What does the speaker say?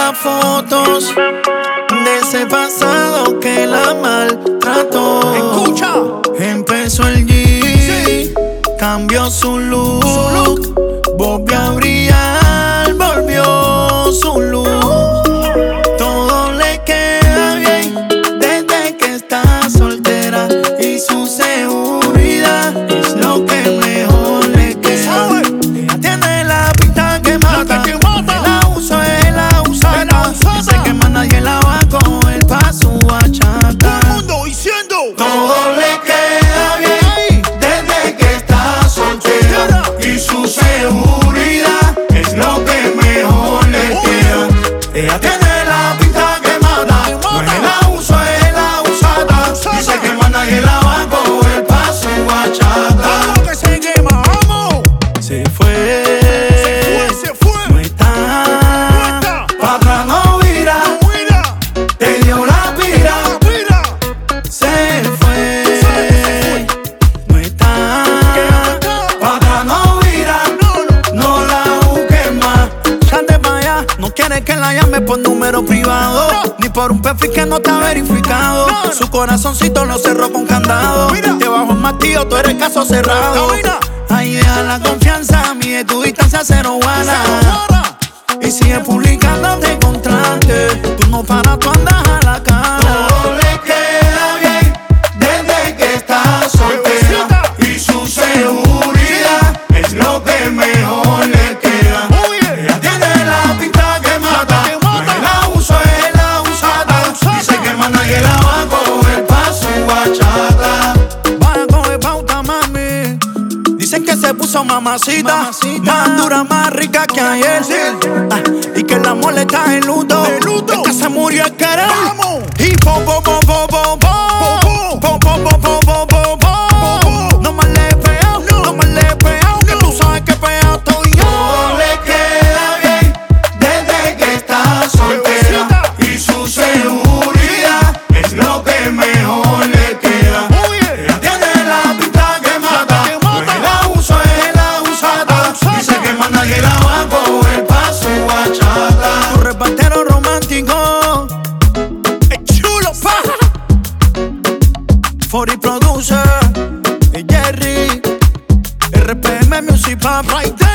las fotos de ese pasado que la maltrató. Escucha. Empezó el G, cambió su look, volvió a brillar, volvió su luz. Todo le queda bien desde que está soltera y su seguridad es lo que mejor le queda. Ella tiene la pinta que mata, la uso, es la usada. Dice que más nadie la va a coger pa' su bachata. Todo el mundo diciendo. Todo le queda bien desde que está soltera y su seguridad es lo que mejor le queda. Ella tiene la pinta que mata, no es la uso, es la usada. Dice que más nadie la va a coger pa' su bachata. Vamos que se quema, vamos. Se fue, Se fue. no está, pa' atrás no vira, te dio la pira. Mira. Se fue, no está, pa' atrás no vira, no la busques más. Salte pa' allá, no quiere que la llame por número privado, ni por un perfil que no está verificado. Su corazoncito lo cerró con candado. Te bajo el martillo, tú eres caso cerrado. Ahí deja la confianza, mide tu distancia cero guana. Y sigue publicándote contraste, tú no paras, tú andas a la cara. Todo le queda bien desde que está soltera y su seguridad es lo que mejor le queda. Ella tiene la pinta que mata, no es la uso, es la usada. Dice que más nadie la va a coger pa' su bachata. Vaya a coger pauta, mami. Dicen que se puso mamacita, más dura, más rica que ayer. Y que el amor le está en luto. Es que se murió el querer. Y po, po, po, po, po, po. Po, po, po, po, po, po, po. No me le he pegado, no me le he pegado. Que tú sabes que pegado estoy yo. Todo le queda bien desde que está soltera y su seguridad es lo que mejor le queda. Ella tiene la pinta que mata, no es la uso, es la usada. Dice que más nadie la va a coger pa' su bachata. Tu repartero romántico, Es chulo, pa. 40 Producer, Jerry, RPM Music Pop, right there.